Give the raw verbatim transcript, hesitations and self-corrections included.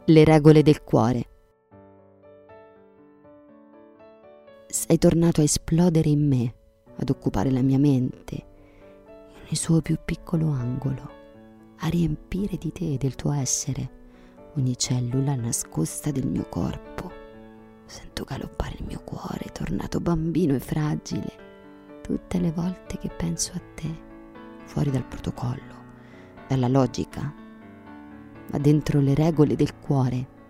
Le regole del cuore. Sei tornato a esplodere in me, ad occupare la mia mente, nel suo più piccolo angolo, a riempire di te e del tuo essere ogni cellula nascosta del mio corpo. Sento galoppare il mio cuore, tornato bambino e fragile, tutte le volte che penso a te, fuori dal protocollo, dalla logica, ma dentro le regole del cuore.